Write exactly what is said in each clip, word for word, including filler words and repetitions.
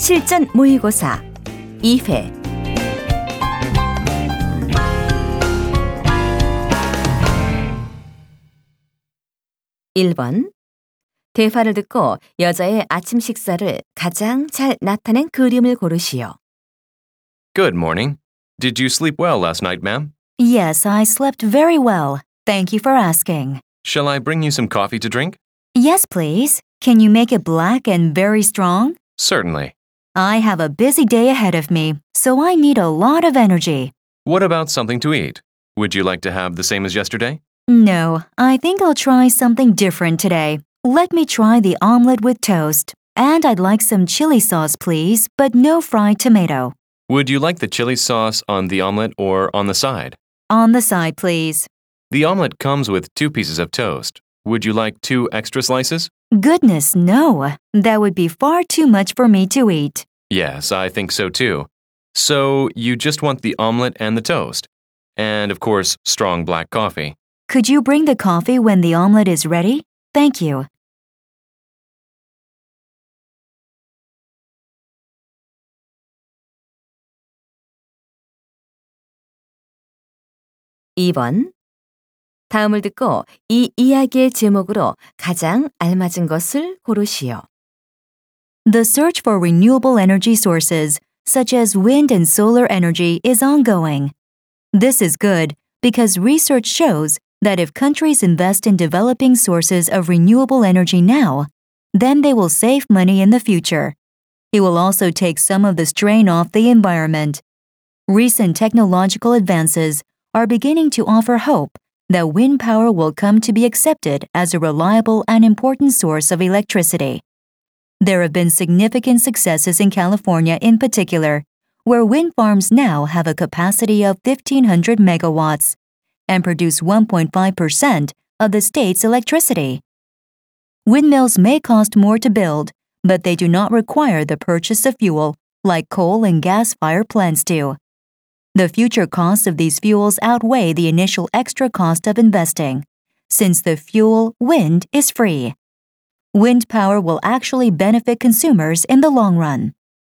실전 모의고사 이 회 일 번 대화를 듣고 여자의 아침 식사를 가장 잘 나타낸 그림을 고르시오. Good morning. Did you sleep well last night, ma'am? Yes, I slept very well. Thank you for asking. Shall I bring you some coffee to drink? Yes, please. Can you make it black and very strong? Certainly. I have a busy day ahead of me, so I need a lot of energy. What about something to eat? Would you like to have the same as yesterday? No, I think I'll try something different today. Let me try the omelet with toast. And I'd like some chili sauce, please, but no fried tomato. Would you like the chili sauce on the omelet or on the side? On the side, please. The omelet comes with two pieces of toast. Would you like two extra slices? Goodness, no. That would be far too much for me to eat. Yes, I think so too. So you just want the omelet and the toast. And of course, strong black coffee. Could you bring the coffee when the omelet is ready? Thank you. 이 번 다음을 듣고 이 이야기의 제목으로 가장 알맞은 것을 고르시오. The search for renewable energy sources, such as wind and solar energy, is ongoing. This is good because research shows that if countries invest in developing sources of renewable energy now, then they will save money in the future. It will also take some of the strain off the environment. Recent technological advances are beginning to offer hope that wind power will come to be accepted as a reliable and important source of electricity. There have been significant successes in California in particular, where wind farms now have a capacity of fifteen hundred megawatts and produce one point five percent of the state's electricity. Windmills may cost more to build, but they do not require the purchase of fuel like coal and gas-fired plants do. The future costs of these fuels outweigh the initial extra cost of investing, since the fuel, wind, is free. Wind power will actually benefit consumers in the long run.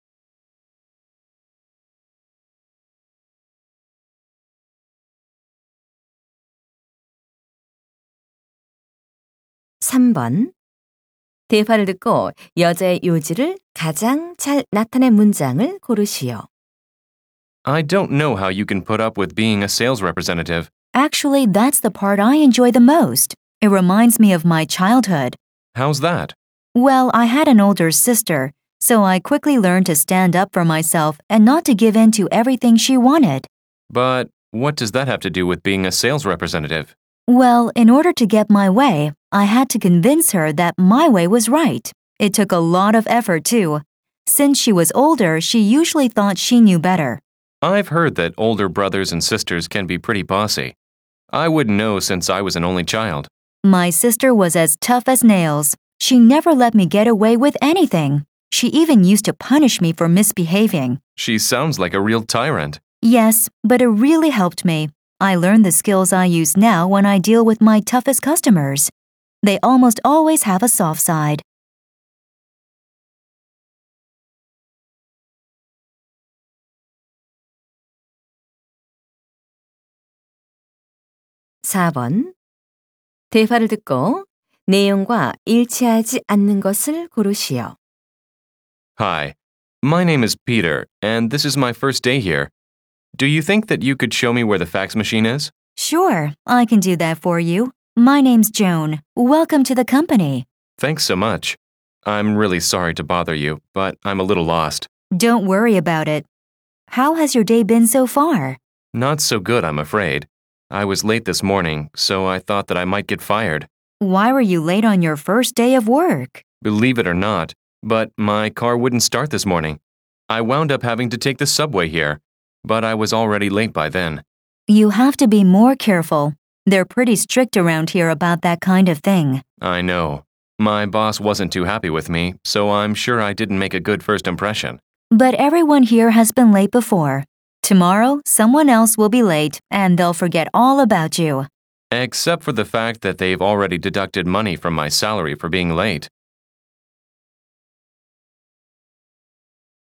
삼 번 대화를 듣고 여자의 요지를 가장 잘 나타낸 문장을 고르시오. I don't know how you can put up with being a sales representative. Actually, that's the part I enjoy the most. It reminds me of my childhood. How's that? Well, I had an older sister, so I quickly learned to stand up for myself and not to give in to everything she wanted. But what does that have to do with being a sales representative? Well, in order to get my way, I had to convince her that my way was right. It took a lot of effort, too. Since she was older, she usually thought she knew better. I've heard that older brothers and sisters can be pretty bossy. I wouldn't know since I was an only child. My sister was as tough as nails. She never let me get away with anything. She even used to punish me for misbehaving. She sounds like a real tyrant. Yes, but it really helped me. I learned the skills I use now when I deal with my toughest customers. They almost always have a soft side. 사 번 대화를 듣고 내용과 일치하지 않는 것을 고르시오. Hi, my name is Peter, and this is my first day here. Do you think that you could show me where the fax machine is? Sure, I can do that for you. My name's Joan. Welcome to the company. Thanks so much. I'm really sorry to bother you, but I'm a little lost. Don't worry about it. How has your day been so far? Not so good, I'm afraid. I was late this morning, so I thought that I might get fired. Why were you late on your first day of work? Believe it or not, but my car wouldn't start this morning. I wound up having to take the subway here, but I was already late by then. You have to be more careful. They're pretty strict around here about that kind of thing. I know. My boss wasn't too happy with me, so I'm sure I didn't make a good first impression. But everyone here has been late before. Tomorrow, someone else will be late, and they'll forget all about you. Except for the fact that they've already deducted money from my salary for being late.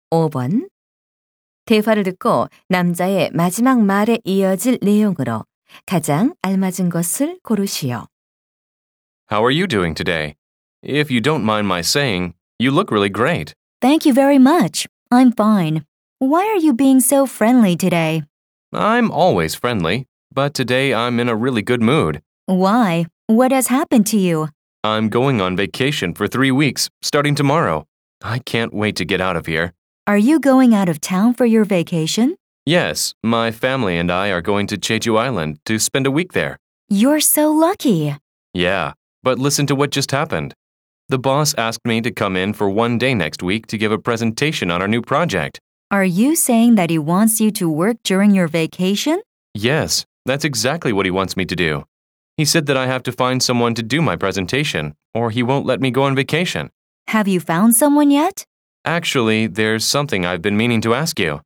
오 번. 대화를 듣고 남자의 마지막 말에 이어질 내용으로 가장 알맞은 것을 고르시오. How are you doing today? If you don't mind my saying, you look really great. Thank you very much. I'm fine. Why are you being so friendly today? I'm always friendly, but today I'm in a really good mood. Why? What has happened to you? I'm going on vacation for three weeks, starting tomorrow. I can't wait to get out of here. Are you going out of town for your vacation? Yes, my family and I are going to Jeju Island to spend a week there. You're so lucky. Yeah, but listen to what just happened. The boss asked me to come in for one day next week to give a presentation on our new project. Are you saying that he wants you to work during your vacation? Yes, that's exactly what he wants me to do. He said that I have to find someone to do my presentation, or he won't let me go on vacation. Have you found someone yet? Actually, there's something I've been meaning to ask you.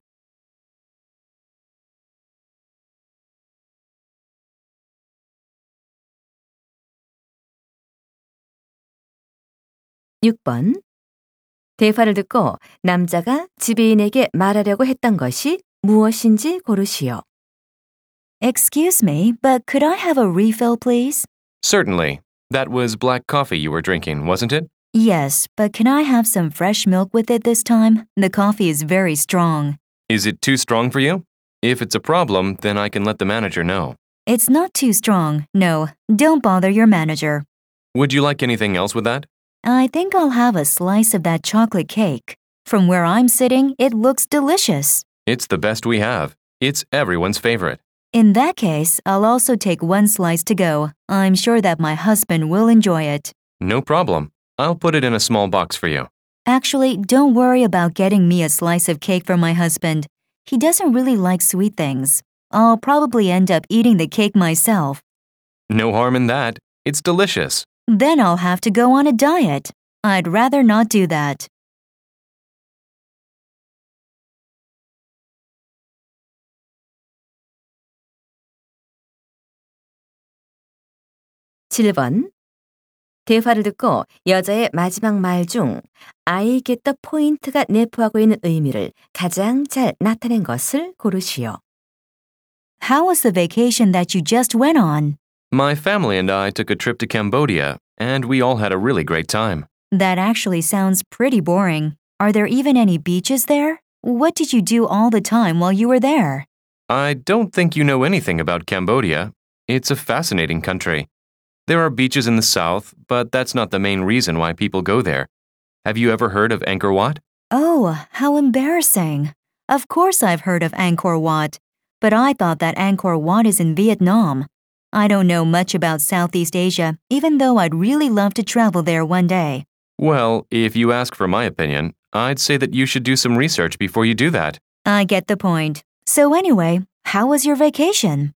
육 번. 대화를 듣고 남자가 지배인에게 말하려고 했던 것이 무엇인지 고르시오. Excuse me, but could I have a refill, please? Certainly. That was black coffee you were drinking, wasn't it? Yes, but can I have some fresh milk with it this time? The coffee is very strong. Is it too strong for you? If it's a problem, then I can let the manager know. It's not too strong. No, don't bother your manager. Would you like anything else with that? I think I'll have a slice of that chocolate cake. From where I'm sitting, it looks delicious. It's the best we have. It's everyone's favorite. In that case, I'll also take one slice to go. I'm sure that my husband will enjoy it. No problem. I'll put it in a small box for you. Actually, don't worry about getting me a slice of cake for my husband. He doesn't really like sweet things. I'll probably end up eating the cake myself. No harm in that. It's delicious. Then I'll have to go on a diet. I'd rather not do that. 칠 번. 대화를 듣고 여자의 마지막 말 중 I get the point가 내포하고 있는 의미를 가장 잘 나타낸 것을 고르시오. How was the vacation that you just went on? My family and I took a trip to Cambodia, and we all had a really great time. That actually sounds pretty boring. Are there even any beaches there? What did you do all the time while you were there? I don't think you know anything about Cambodia. It's a fascinating country. There are beaches in the south, but that's not the main reason why people go there. Have you ever heard of Angkor Wat? Oh, how embarrassing. Of course I've heard of Angkor Wat, but I thought that Angkor Wat is in Vietnam. I don't know much about Southeast Asia, even though I'd really love to travel there one day. Well, if you ask for my opinion, I'd say that you should do some research before you do that. I get the point. So anyway, how was your vacation?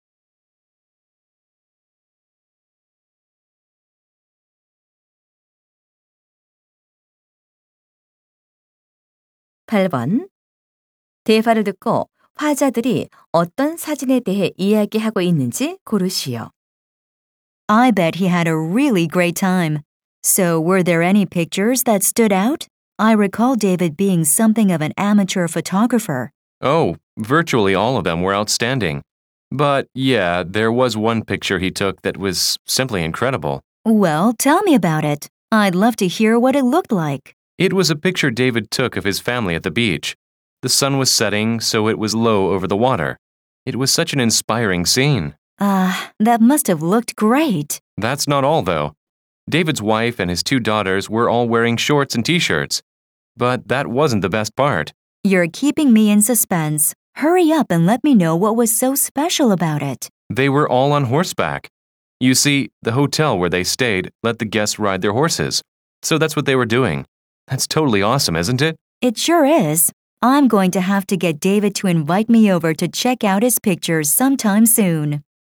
팔 번. 대화를 듣고 화자들이 어떤 사진에 대해 이야기하고 있는지 고르시오. I bet he had a really great time. So were there any pictures that stood out? I recall David being something of an amateur photographer. Oh, virtually all of them were outstanding. But yeah, there was one picture he took that was simply incredible. Well, tell me about it. I'd love to hear what it looked like. It was a picture David took of his family at the beach. The sun was setting, so it was low over the water. It was such an inspiring scene. Ah, uh, that must have looked great. That's not all, though. David's wife and his two daughters were all wearing shorts and t-shirts. But that wasn't the best part. You're keeping me in suspense. Hurry up and let me know what was so special about it. They were all on horseback. You see, the hotel where they stayed let the guests ride their horses. So that's what they were doing. That's totally awesome, isn't it? It sure is. I'm going to have to get David to invite me over to check out his pictures sometime soon.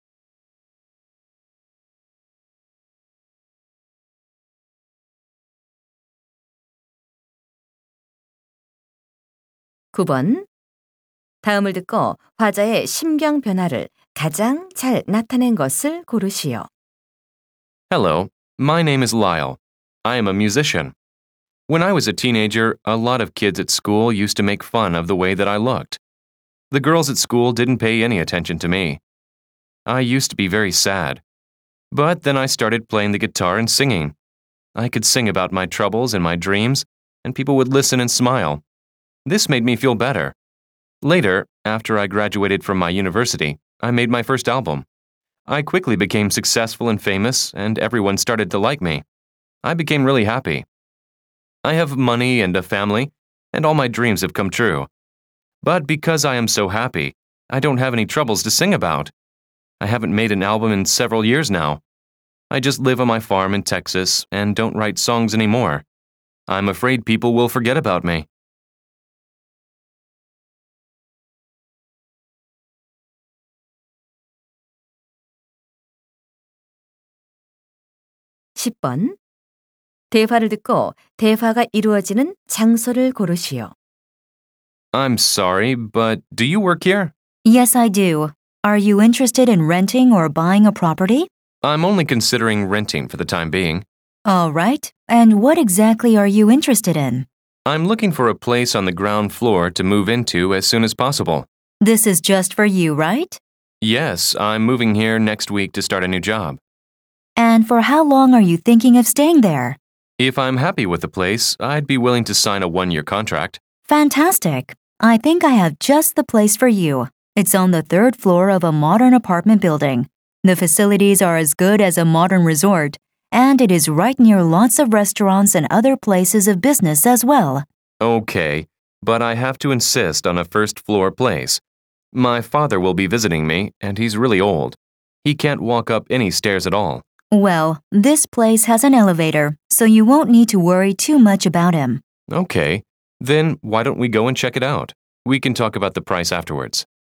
구 번. 다음을 듣고 화자의 심경 변화를 가장 잘 나타낸 것을 고르시오. Hello, my name is Lyle. I am a musician. When I was a teenager, a lot of kids at school used to make fun of the way that I looked. The girls at school didn't pay any attention to me. I used to be very sad. But then I started playing the guitar and singing. I could sing about my troubles and my dreams, and people would listen and smile. This made me feel better. Later, after I graduated from my university, I made my first album. I quickly became successful and famous, and everyone started to like me. I became really happy. I have money and a family, and all my dreams have come true. But because I am so happy, I don't have any troubles to sing about. I haven't made an album in several years now. I just live on my farm in Texas and don't write songs anymore. I'm afraid people will forget about me. 십 번. 대화를 듣고 대화가 이루어지는 장소를 고르시오. I'm sorry, but do you work here? Yes, I do. Are you interested in renting or buying a property? I'm only considering renting for the time being. All right. And what exactly are you interested in? I'm looking for a place on the ground floor to move into as soon as possible. This is just for you, right? Yes, I'm moving here next week to start a new job. And for how long are you thinking of staying there? If I'm happy with the place, I'd be willing to sign a one-year contract. Fantastic. I think I have just the place for you. It's on the third floor of a modern apartment building. The facilities are as good as a modern resort, and it is right near lots of restaurants and other places of business as well. Okay, but I have to insist on a first-floor place. My father will be visiting me, and he's really old. He can't walk up any stairs at all. Well, this place has an elevator, so you won't need to worry too much about him. Okay, then why don't we go and check it out? We can talk about the price afterwards.